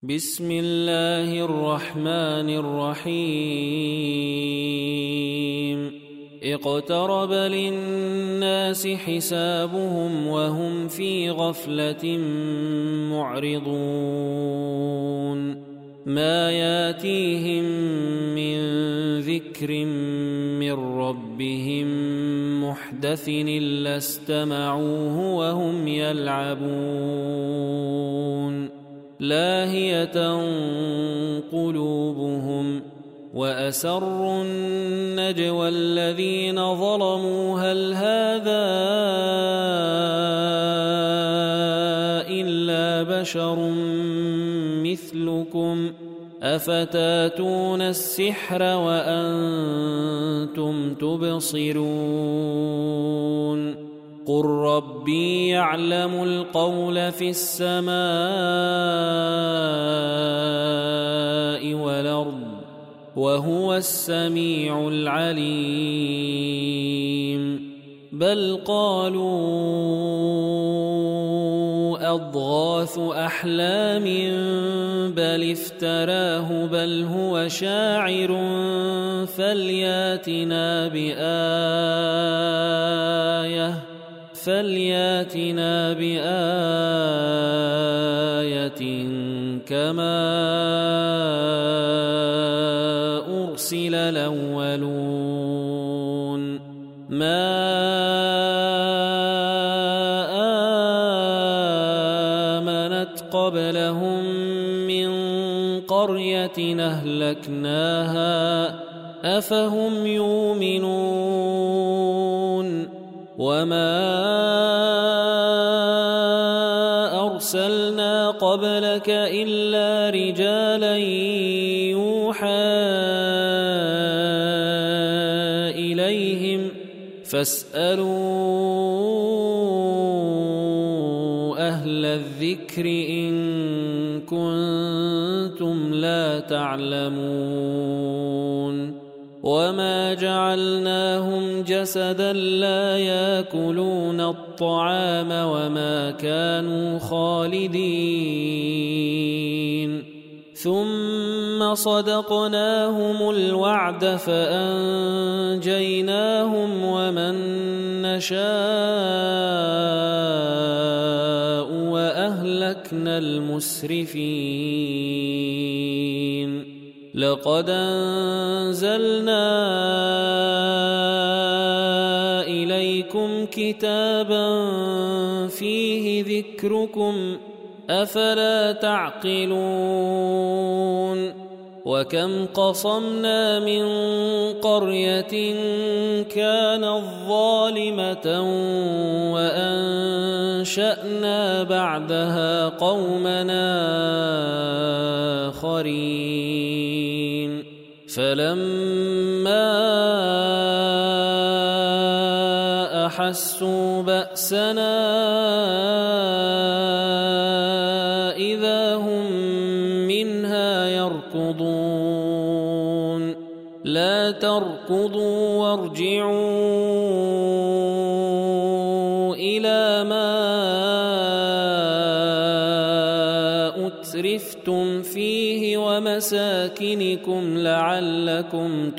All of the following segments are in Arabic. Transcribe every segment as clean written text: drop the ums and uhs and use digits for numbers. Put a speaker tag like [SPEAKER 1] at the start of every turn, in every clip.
[SPEAKER 1] بسم الله الرحمن الرحيم اقترب للناس حسابهم وهم في غفلة معرضون ما ياتيهم من ذكر من ربهم محدث إلا استمعوه وهم يلعبون لاهية قلوبهم وأسروا النجوى الذين ظلموا هل هذا إلا بشر مثلكم أفتاتون السحر وأنتم تبصرون قل ربي يعلم القول في السماء والأرض وهو السميع العليم بل قالوا أضغاث أحلام بل افتراه بل هو شاعر فلياتنا بآية كما أرسل الأولون ما آمنت قبلهم من قرية أهلكناها أفهم يؤمنون وما أرسلنا قبلك إلا رجالا يوحى إليهم فاسألوا أهل الذكر إن كنتم لا تعلمون وما جعلناهم جسدا لا يأكلون الطعام وما كانوا خالدين ثم صدقناهم الوعد فأنجيناهم ومن نشاء وأهلكنا المسرفين لقد أنزلنا إليكم كتابا فيه ذكركم أفلا تعقلون وكم قصمنا من قرية كانت ظالمة وأنشأنا بعدها قومنا آخرين فلما أحسوا بأسنا إذا هم منها يركضون لا تركضوا وارجعوا إلى ما أترفتم فيه ومساكنكم لعلكم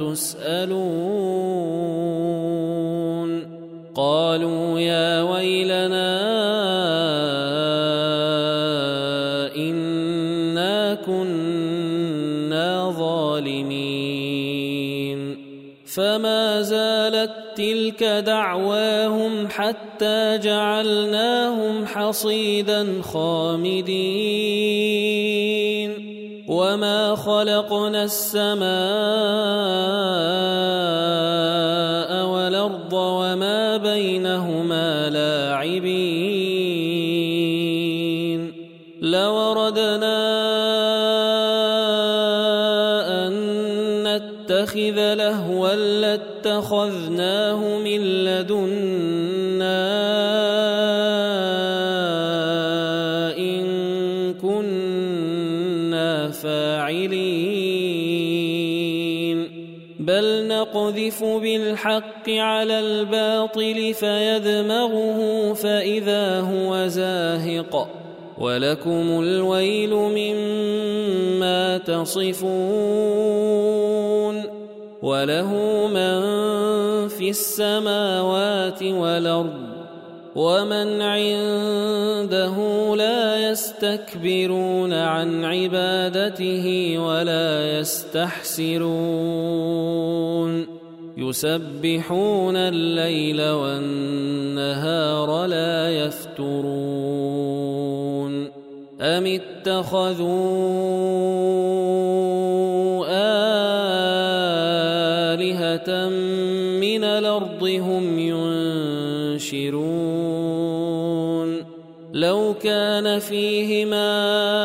[SPEAKER 1] تسألون قالوا يا ويلنا إنا كنا ظالمين فما زالت تلك دعواهم حتى جعلناهم حصيدا خامدين وما خلقنا السماء والأرض وما بينهما لاعبين لوردنا أن نتخذ لهوا لاتخذناه من لدنا إن كنا فاعلين بل نقذف بالحق على الباطل فيدمغه فإذا هو زاهق ولكم الويل مما تصفون وله من في السماوات والأرض ومن عنده لا يستكبرون عن عبادته ولا يستحسرون يسبحون الليل والنهار لا يفترون أم اتخذوا آلهة من الأرض هم ينشرون لو كان فيهما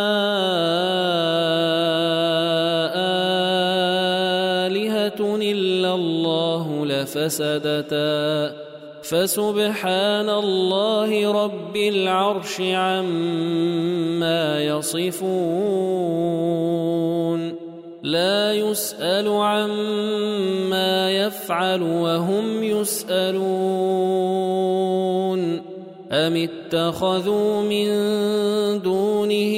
[SPEAKER 1] آلهة إلا الله لفسدتا فسبحان الله رب العرش عما يصفون لا يسأل عما يفعل وهم يسألون أم اتخذوا من دونه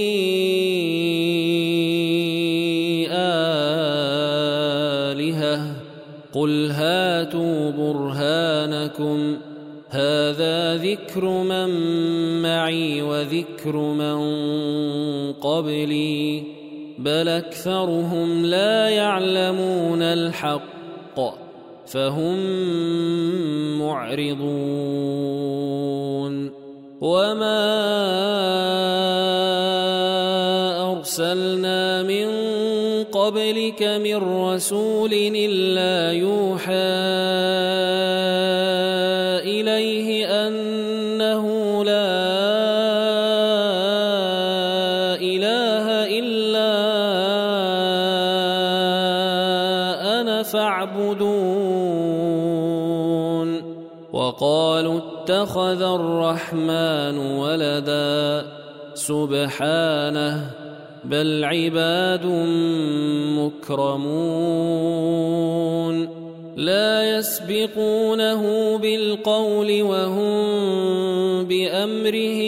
[SPEAKER 1] آلهة قل هاتوا برهانكم هذا ذكر من معي وذكر من قبلي بل أكثرهم لا يعلمون الحق فهم معرضون وما أرسلنا من قبلك من رسول إلا يوحى إليه أنه لا إله إلا أنا فاعبدون وقالوا اتخذ الرحمن ولدا سبحانه بل عباد مكرمون لا يسبقونه بالقول وهم بأمره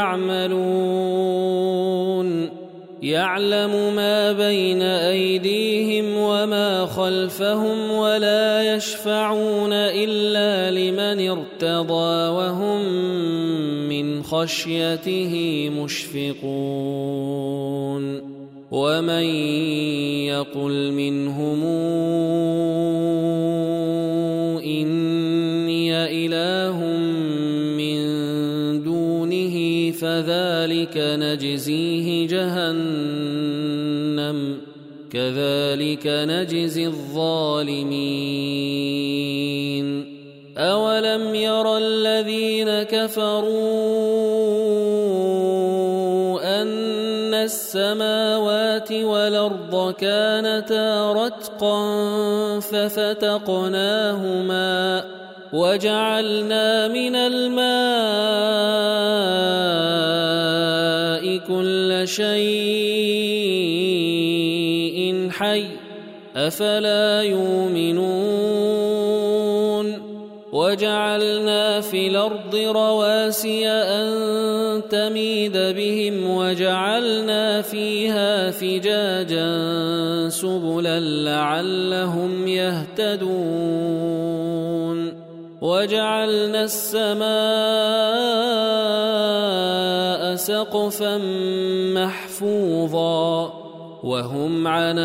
[SPEAKER 1] يعملون يعلم ما بين أيديهم وما خلفهم ولا يشفعون إلا لمن ارتضى وهم من خشيته مشفقون ومن يقل منهم إني إله من دونه فذلك نجزيه جهنم كذلك نجزي الظالمين أولم ير الذين كفروا أن السماوات والأرض كانتا رتقا ففتقناهما وجعلنا من الماء كل شيء حي أفلا يؤمنون وجعلنا في الأرض رواسي أن تميد بهم وجعلنا فيها فجاجا سبلا لعلهم يهتدون وجعلنا السماء سقفا محفوظا وهم عن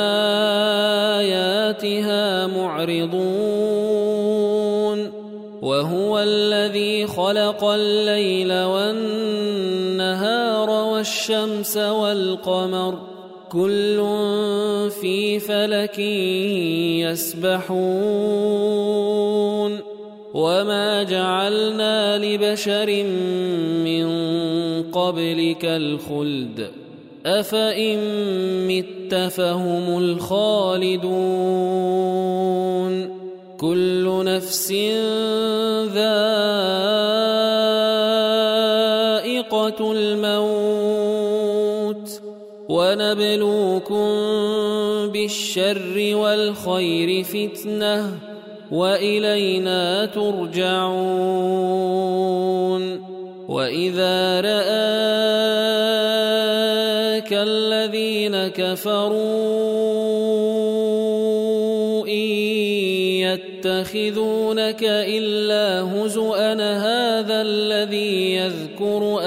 [SPEAKER 1] آياتها معرضون وهو الذي خلق الليل والنهار والشمس والقمر كل في فلك يسبحون وما جعلنا لبشر من قبلك الخلد أفإن مت فهم الخالدون كل نفس ذائقة الموت ونبلوكم بالشر والخير فتنة وإلينا ترجعون وإذا رآك الذين كفروا إن يتخذونك إلا هزؤا هذا الذي يذكر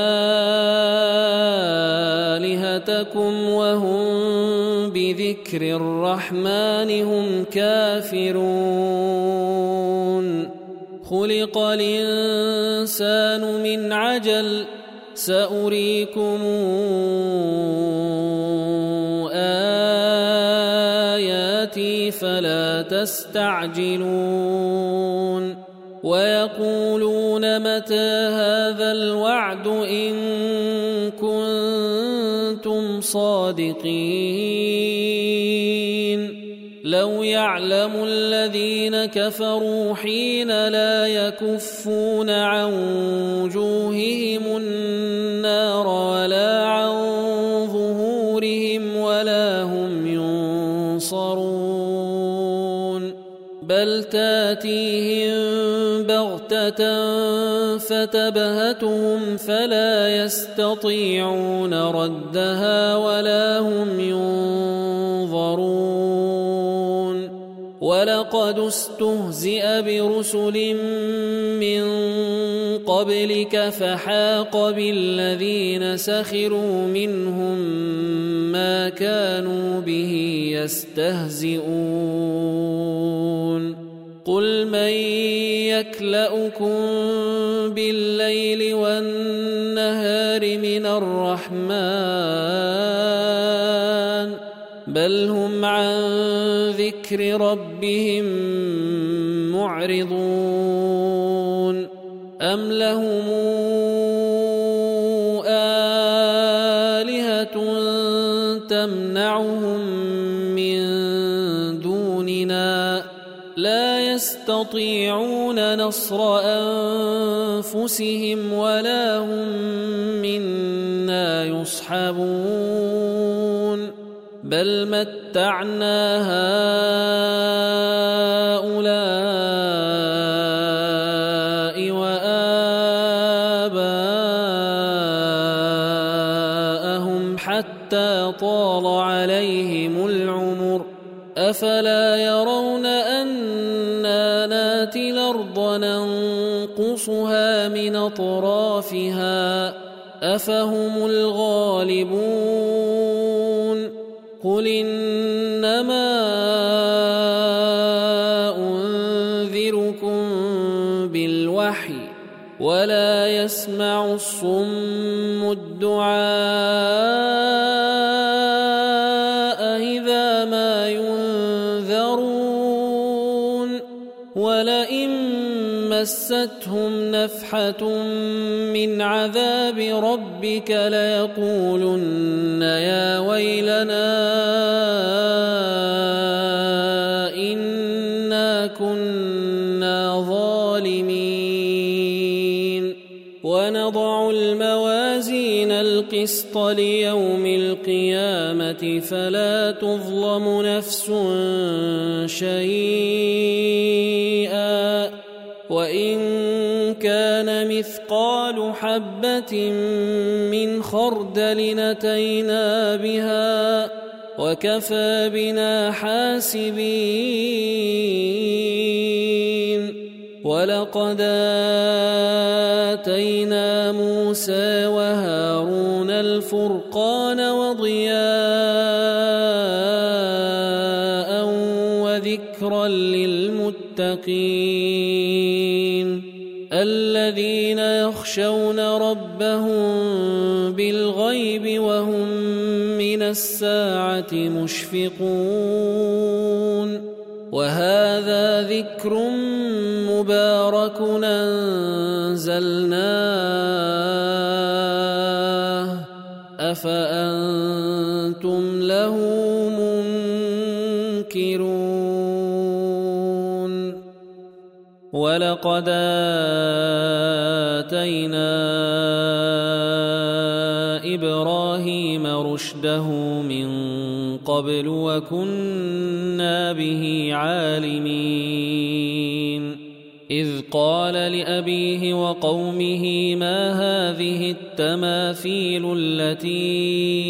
[SPEAKER 1] آلهتكم وهم بذكر الرحمن هم كافرون خلق الإنسان من عجل سأريكم آياتي فلا تستعجلون ويقولون متى هذا الوعد إن كنتم صادقين لو يعلم الذين كفروا حين لا يكفون عن وجوههم النار ولا عن ظهورهم ولا هم ينصرون بل تاتيهم بغتة فتبهتهم فلا يستطيعون ردها ولا هم ينظرون ولقد استهزئ برسل من قبلك فحاق بالذين سخروا منهم ما كانوا به يستهزئون قل من يكلؤكم بالليل والنهار من الرحمن بل هم عن ذكر ربهم معرضون أم لهم آلهة تمنعهم من دوننا لا يستطيعون نصر أنفسهم ولا هم منا يصحبون بل متعنا هؤلاء وآباءهم حتى طال عليهم العمر أفلا يرون أنا ناتي الأرض ننقصها من أطرافها أفهم الغالبون قل إنما أنذركم بالوحي ولا يسمع الصم الدعاء إذا ما ينذرون ولئن مستهم نفحة من عذاب ربك ليقولن يا ويلنا إنا كنا ظالمين ونضع الموازين القسط ليوم القيامة فلا تظلم نفس شيئا وإن كان مثقال حبة من خردل أتينا بها وكفى بنا حاسبين ولقد آتينا موسى وهارون الفرقان وضياء وذكرا للمتقين الذين يخشون ربهم بالغيب وهم من الساعة مشفقون وهذا ذكر مبارك أنزلناه أفأنتم له منكرون ولقد آتينا إبراهيم رشده من قبل وكنا به عالمين إذ قال لأبيه وقومه ما هذه التماثيل التي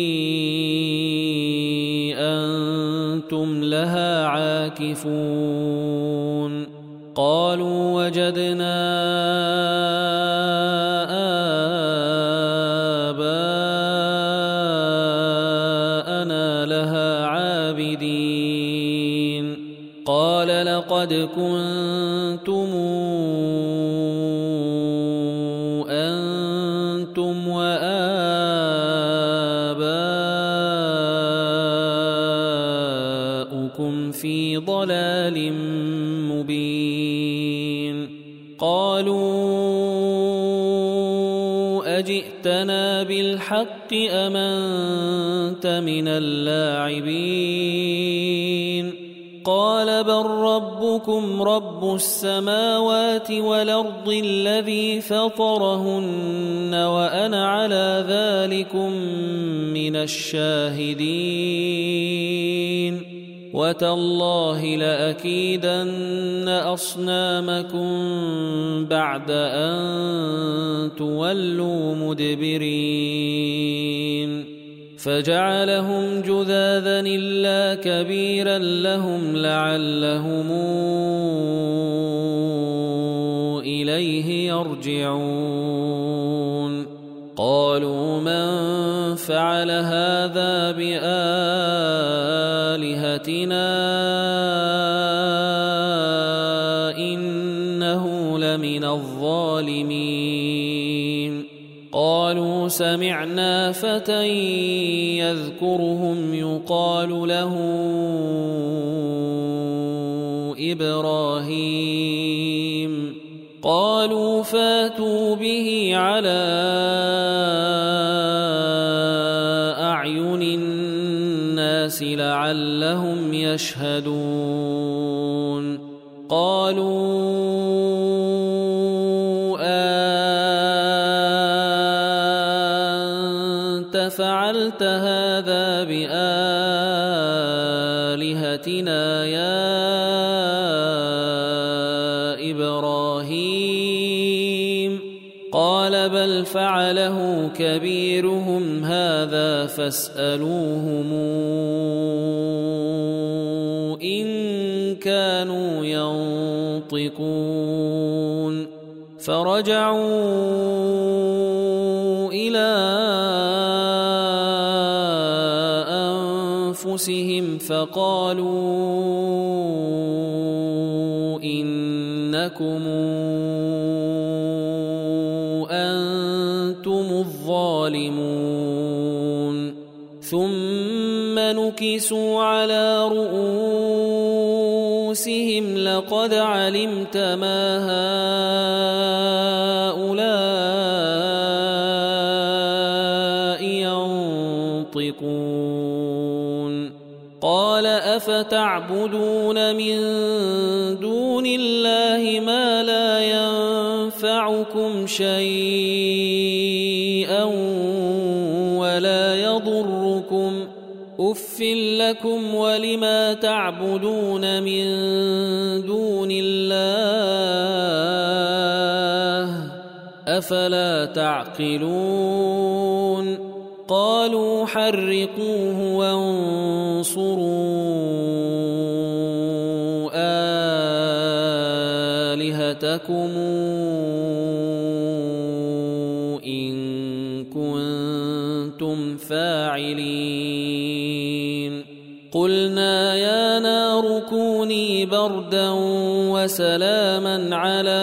[SPEAKER 1] أنتم لها عاكفون قالوا وجدنا آباءنا لها عابدين قال لقد كنتم أنتم وآباؤكم في ضلال مبين قالوا أجئتنا بالحق أم أنت من اللاعبين قال بل ربكم رب السماوات والأرض الذي فطرهن وأنا على ذلكم من الشاهدين وتالله لأكيدن أصنامكم بعد أن تولوا مدبرين فجعلهم جذاذا إلا كبيرا لهم لعلهم إليه يرجعون قالوا من فعل هذا بآلهتنا إنه لمن الظالمين قالوا سمعنا فتى يذكرهم يقال له إبراهيم قالوا فاتوا به على أعين الناس لعلهم يشهدون قالوا أنت فعلت هذا بآلهتنا يا إبراهيم قال بل فعله كبيرهم هذا فاسألوهم إن كانوا ينطقون فرجعوا إلى أنفسهم فقالوا إنكم أنتم الظالمون ثم نكسوا على رؤوسهم لقد علمت ما هؤلاء ينطقون قال أفتعبدون من دون الله ما لا ينفعكم شيئا ولا يضركم أف لكم ولما تعبدون من دون الله أفلا تعقلون قالوا حرقوه وانصروا آلهتكم إن كنتم فاعلين قلنا يا نار كوني بردا وسلاما على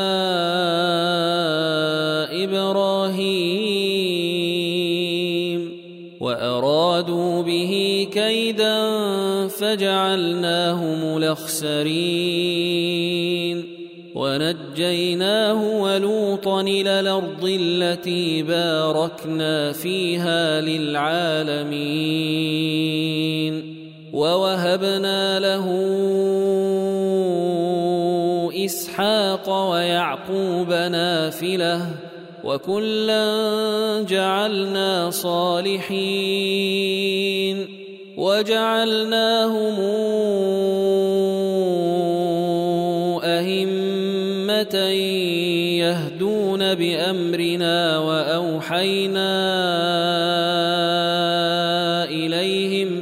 [SPEAKER 1] إبراهيم وأرادوا به كيدا فجعلناهم الأخسرين ونجيناه ولوطا إلى الأرض التي باركنا فيها للعالمين ووهبنا له إسحاق ويعقوب نافلة وكلا جعلنا صالحين وجعلناهم أئمة بأمرنا وأوحينا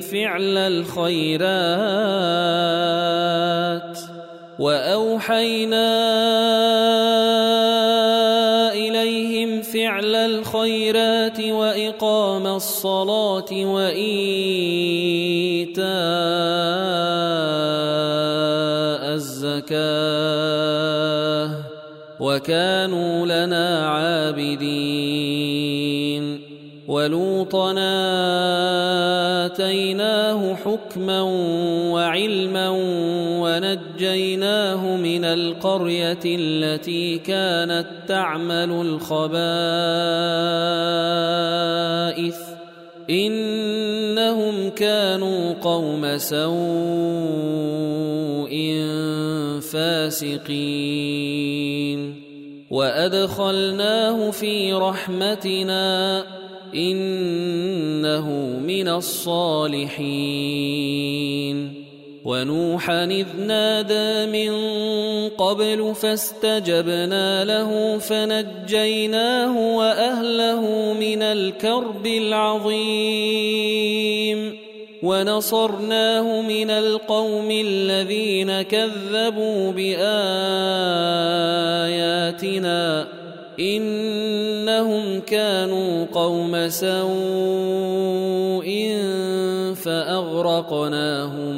[SPEAKER 1] إليهم فعل الخيرات وإقام الصلاة وإيتاء الزكاة وكانوا لنا عابدين. ولوطا آتيناه حكما وعلما ونجيناه من القرية التي كانت تعمل الخبائث إنهم كانوا قوم سوء فاسقين. وأدخلناه في رحمتنا إنه من الصالحين. ونوحا إذ نادى من قبل فاستجبنا له فنجيناه وأهله من الكرب العظيم ونصرناه من القوم الذين كذبوا بآياتنا إنهم كانوا قوم سوء فأغرقناهم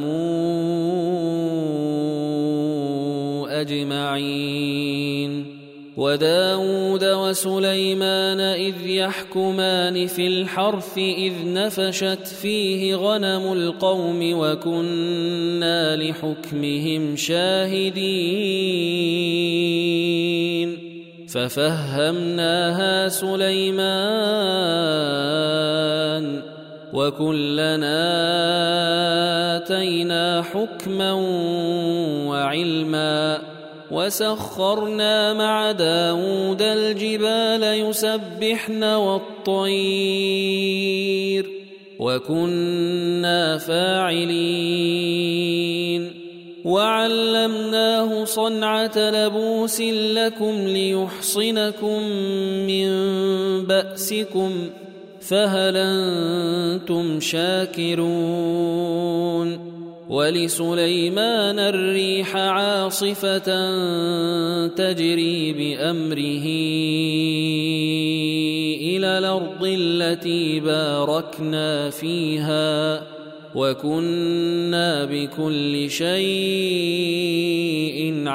[SPEAKER 1] أجمعين. وداود وسليمان إذ يحكمان في الحرث إذ نفشت فيه غنم القوم وكنا لحكمهم شاهدين ففهمناها سليمان وكلنا آتينا حكما وعلما وسخرنا مع داود الجبال يسبحن والطير وكنا فاعلين. وعلمناه صنعة لبوس لكم ليحصنكم من بأسكم فهل أنتم شاكرون. ولسليمان الريح عاصفة تجري بأمره إلى الأرض التي باركنا فيها وكنا بكل شيء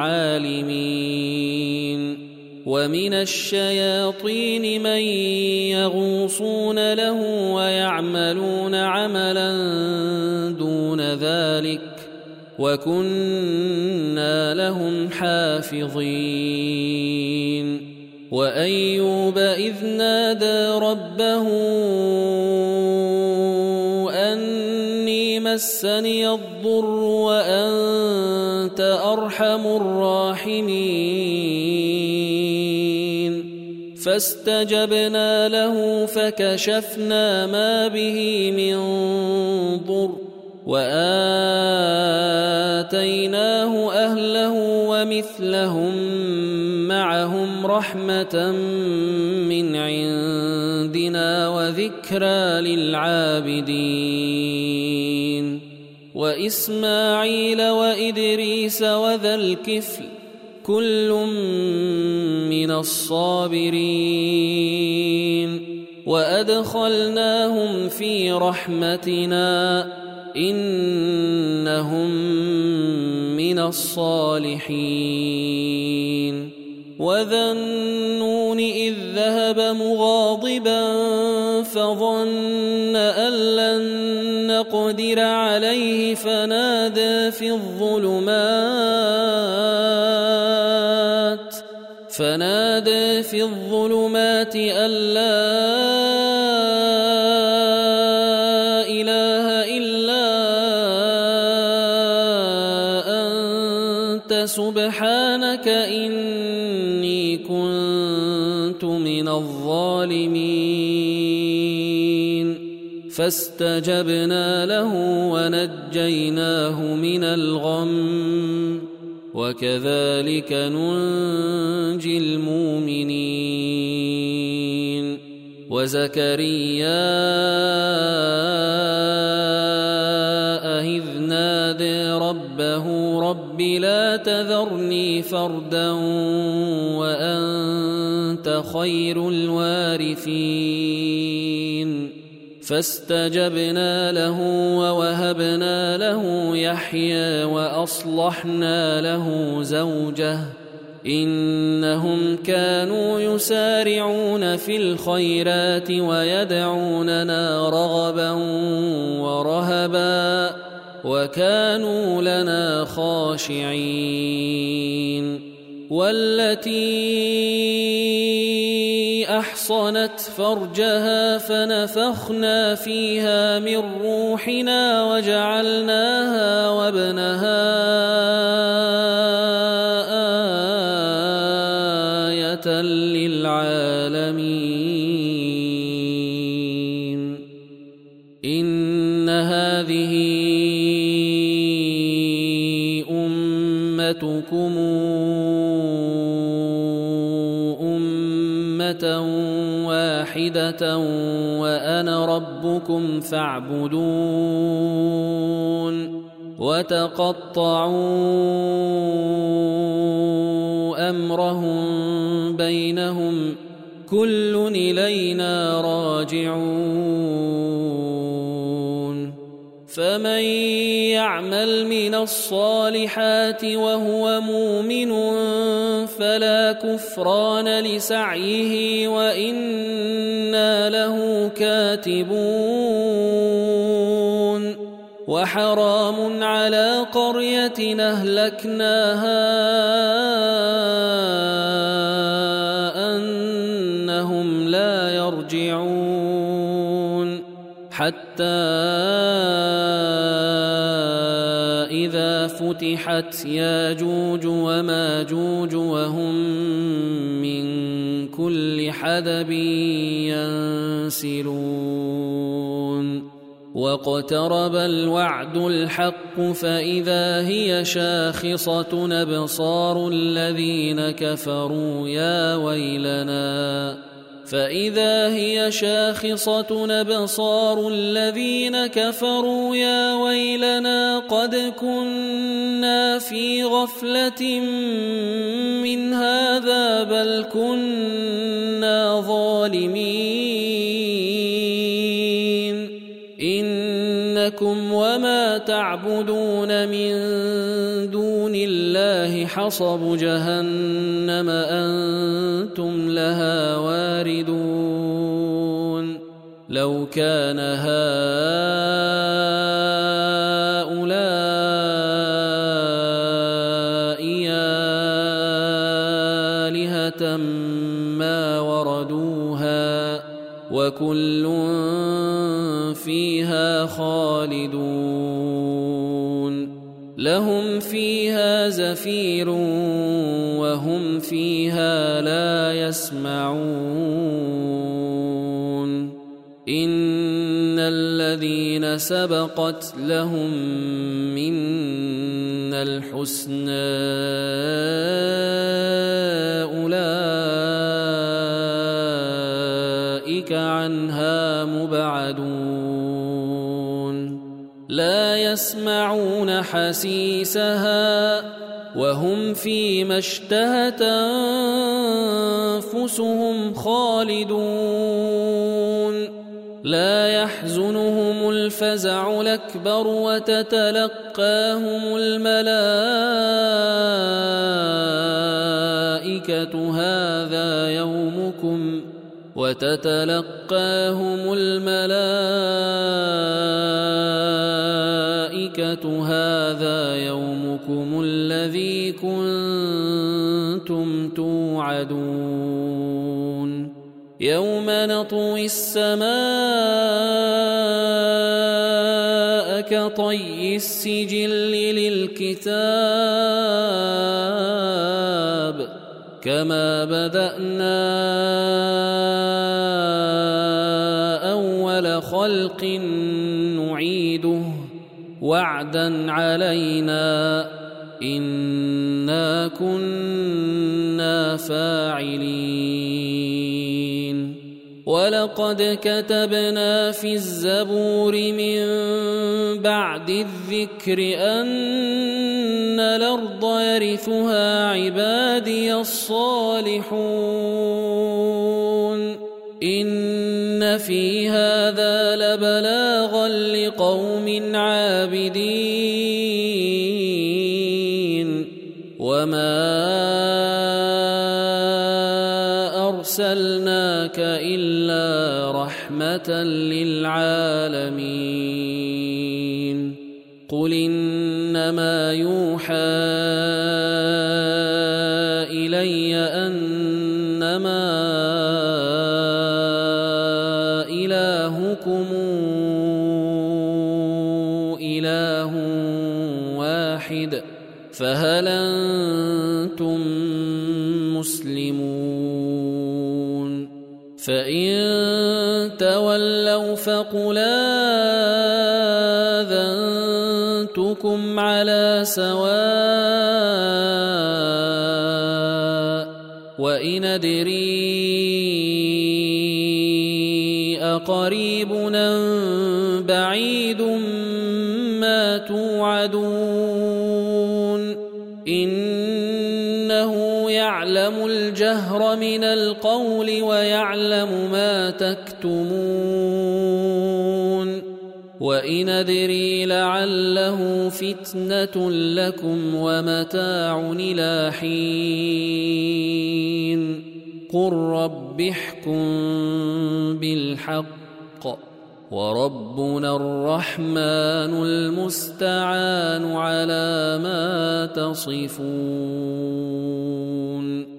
[SPEAKER 1] عالمين. ومن الشياطين من يغوصون له ويعملون عملا دون ذلك وكنا لهم حافظين. وأيوب إذ نادى ربه أني مسني الضر وأنت أرحم الراحمين فاستجبنا له فكشفنا ما به من ضر وآتيناه أهله ومثلهم معهم رحمة من عندنا وذكرى للعابدين. وإسماعيل وإدريس وذا الكفل كل من الصابرين وأدخلناهم في رحمتنا إنهم من الصالحين. وذا النون إذ ذهب مغاضبا فظن أن لن نقدر عليه فنادى في الظلمات أن لا إله إلا أنت سبحانك إني كنت من الظالمين فاستجبنا له ونجيناه من الغم وكذلك ننجي المؤمنين. وزكريا إذ نادى ربه رب لا تذرني فردا وأنت خير الوارثين فاستجبنا له ووهبنا له يحيى وأصلحنا له زوجه إنهم كانوا يسارعون في الخيرات ويدعوننا رغبا ورهبا وكانوا لنا خاشعين. والتي أحصنت فرجها فنفخنا فيها من روحنا وجعلناها وابنها آية للعالمين. إن هذه أمتكم واحدة وأنا ربكم فاعبدون. وتقطعوا أمرهم بينهم كل إلينا راجعون. فمن يعمل من الصالحات وهو مؤمن فلا كفران لسعيه وإنا له كاتبون. وحرام على قرية أهلكناها أنهم لا يرجعون حتى إذا فتحت ياجوج وماجوج وهم من كل حدب ينسلون. واقترب الوعد الحق فإذا هي شاخصة أبصار الذين كفروا يا ويلنا فإذا هي شاخصة أبصار الذين كفروا يا ويلنا قد كنا في غفلة من هذا بل كنا ظالمين. إنكم وما تعبدون من دون الله حصب جهنم أنتم لها واردون. لو كان هؤلاء آلهة ما وردوها وكل فيها خالدون. لهم فيها زفير وهم فيها لا يسمعون. إن الذين سبقت لهم منا الحسنى أولئك عنها مبعدون. لا يسمعون حسيسها وهم فيما اشتهت أنفسهم خالدون. لا يحزنهم الفزع الأكبر وتتلقاهم الملائكة هذا يومكم الذي كنتم توعدون. يوم نطوي السماء كطي السجل للكتاب كما بدأنا أول خلق نعيده وعدا علينا إنا كنا فاعلين ولقد كتبنا في الزبور من بعد الذكر أن الأرض يرثها عبادي الصالحون إن في هذا لبلاغا لقوم عابدين وما أرسلناك إلا رحمة للعالمين قل إنما يوحى إلي أنما إلهكم إله واحد فهل أنتم مسلمون فإن تولوا فقل آذنتكم على سواء وإن أدري أقريب أم بعيد ما توعدون إنه يعلم الجهر من القول ويعلم ما تكتمون وإن أدري لعله فتنة لكم ومتاع إلى حين قل رب احكم بالحق وربنا الرحمن المستعان على ما تصفون